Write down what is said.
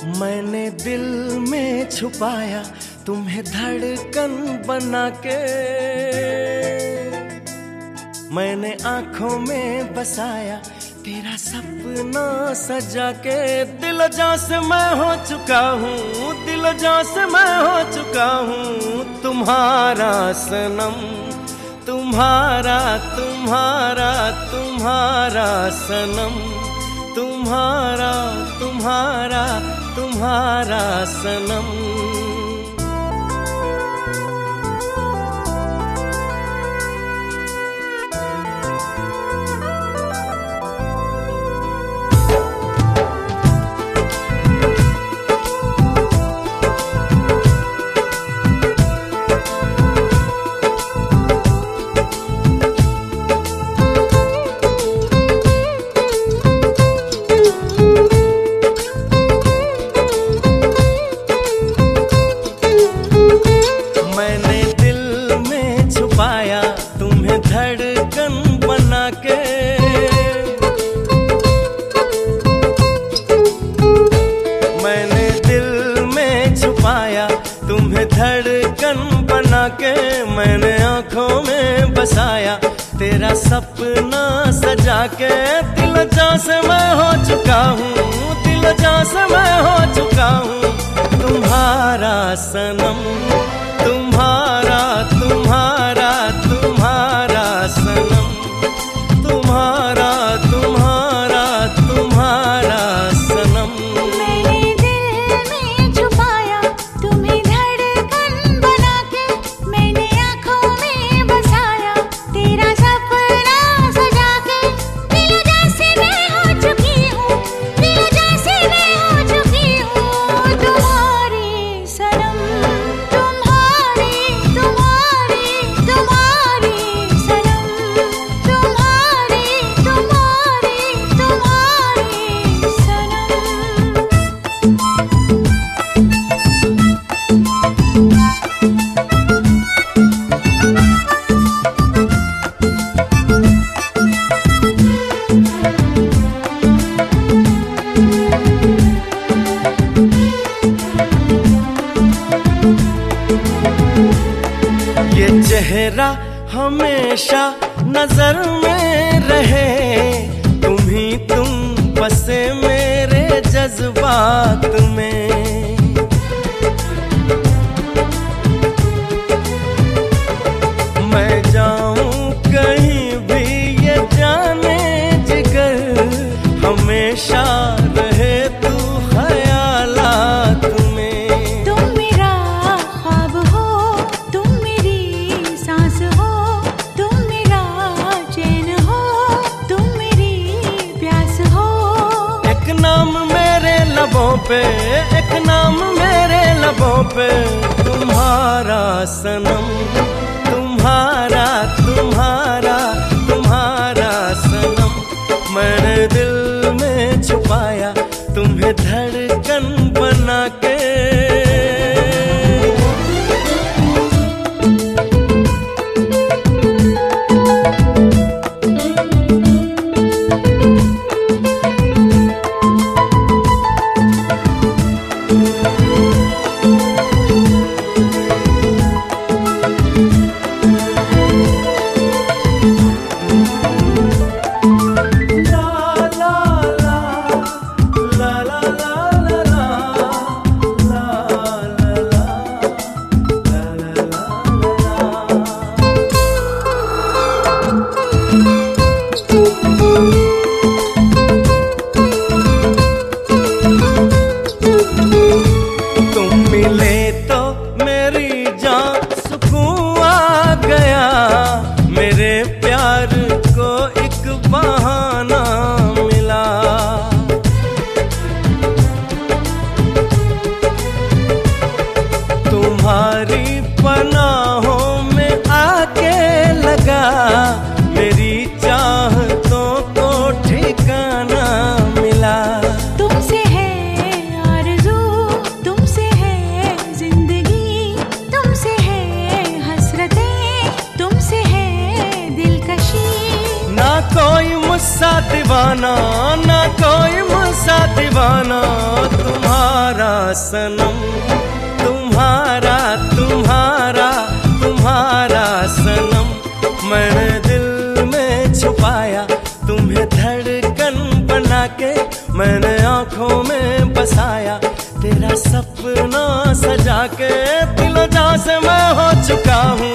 मैंने दिल में छुपाया तुम्हें धड़कन बना के, मैंने आंखों में बसाया तेरा सपना सजा के। दिल जान से मैं हो चुका हूँ, दिल जान से मैं हो चुका हूँ तुम्हारा सनम, तुम्हारा तुम्हारा तुम्हारा सनम, तुम्हारा तुम्हारा तुम्हारा सनम। तुम्हें धड़कन बना के, मैंने दिल में छुपाया तुम्हें धड़कन बना के, मैंने आंखों में बसाया तेरा सपना सजा के। दिल जान से मैं हो चुका हूँ, दिल जान से मैं हो चुका हूँ तुम्हारा सनम, तुम्हारा तुम्हारा तुम्हारा सनम, तुम्हारा तुम्हारा तुम्हारा सनम। मैंने दिल में छुपाया तुम्हें धड़कन बना के, मैंने आंखों में बसाया तेरा सपना सजा के। दिल जैसे मैं हो चुकी हूँ, दिल जैसे मैं हो चुकी हूँ तुम्हारी सनम, तुम्हारी तुम्हारी तुम्हारी सनम, तुम्हारी तुम्हारी तुम्हारी सनम। ये चेहरा हमेशा नजर में रहे, तुम ही तुम बसे मेरे जज्बात में। मैं जाऊं कहीं भी ये जाने जिगर, हमेशा रहे तू ख्यालात में। तुम मेरा ख्वाब हो, तुम मेरी सांस हो, तुम मेरा चैन हो, तुम मेरी प्यास हो। एक नाम मेरे लबों पे, एक नाम मेरे लबों पे तुम्हारा सनम, तुम्हारा तुम्हारा तुम्हारा सनम। मैंने दिल में छुपाया तुम्हें धड़कन बना के। तुम्हारी पनाहों में आके लगा, मेरी चाहतों को ठिकाना मिला। तुमसे है आरज़ू, तुमसे है जिंदगी, तुमसे है हसरतें, तुमसे है दिलकशी। ना कोई मुझसा दीवाना, ना कोई मुझसा मेरा दीवाना तुम्हारा सनम, तुम्हारा तुम्हारा तुम्हारा सनम। मैंने दिल में छुपाया तुम्हें धड़कन बना के, मैंने आंखों में बसाया तेरा सपना सजा के। दिलो जान से मैं हो चुका हूँ